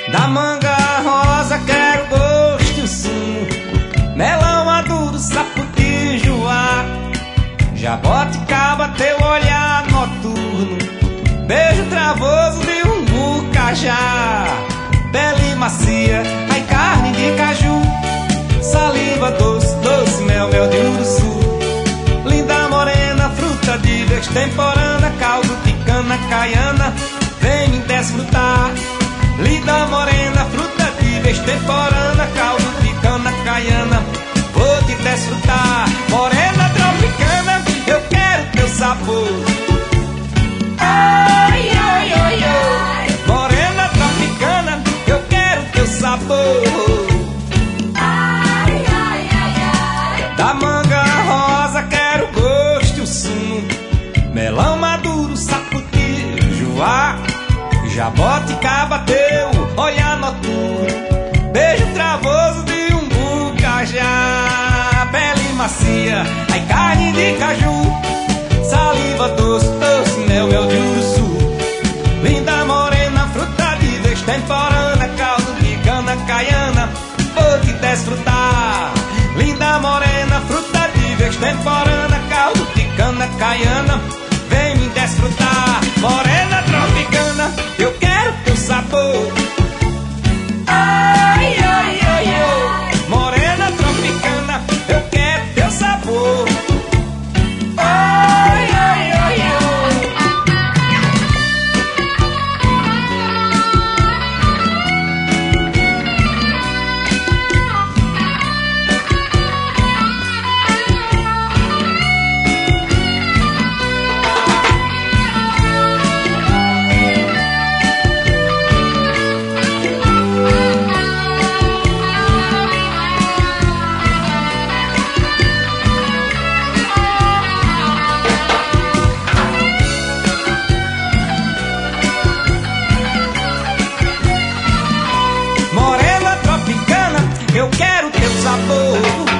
Da manga rosa quero gosto e o sumo, melão maduro, sapoti, joá, jaboticaba, teu olhar noturno, beijo travoso de umbu, cajá, pele macia, ai carne de caju, saliva doce, doce, mel, mel de uruçu, linda morena, fruta de extemporânea, caldo de cana caiana, vem me desfrutar. Linda morena, fruta de extemporânea, caldo de cana caiana, vou te desfrutar. Morena tropicana, eu quero teu sabor. Ai, ai, ai, ai. Morena tropicana, eu quero teu sabor. Ai, ai, ai, ai. Da manga rosa quero gosto e o sumo, melão maduro, sapoti, joá, jaboticaba, teu olhar noturno, beijo travoso de umbu, cajá, pele macia, ai carne de caju, saliva doce, doce, mel, mel de uruçu, linda morena, fruta de extemporânea, caldo de cana caiana, vou te desfrutar. Linda morena, fruta de extemporânea, caldo de cana caiana, vem me desfrutar. Morena tropicana, eu quero teu sabor. Ai, ai, ai, ai. Morena tropicana, eu quero teu sabor. Ai, ai, ai, ai. Eu quero teu sabor.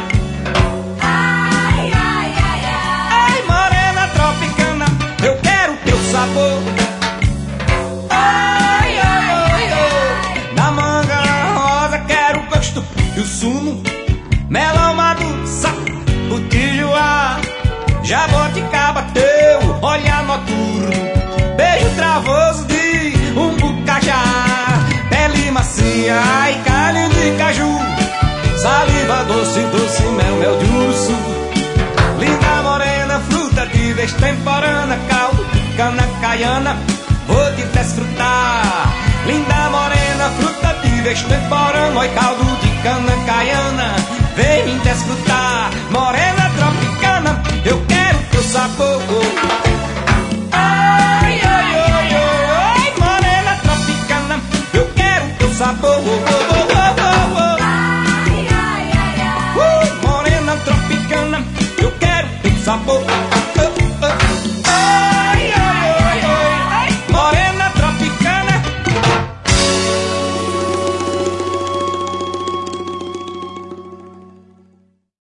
Ai, ai, ai, ai. Ai, morena tropicana, eu quero teu sabor. Ai, ai, ai, ai. Da manga rosa quero o gosto e o sumo, melão maduro, sapoti, joá, jaboticaba, teu olhar noturno, beijo travoso de umbu, cajá, pele macia, ai carne de caju, saliva doce, doce, mel, mel de urso, linda morena, fruta de extemporânea, caldo de cana caiana, vou te desfrutar. Linda morena, fruta de extemporânea, oi caldo de cana caiana, vem me desfrutar. Morena tropicana, eu quero teu sabor. Ai, ai, ai, ai, morena tropicana, eu quero teu sabor. Morena tropicana, eu quero teu sabor.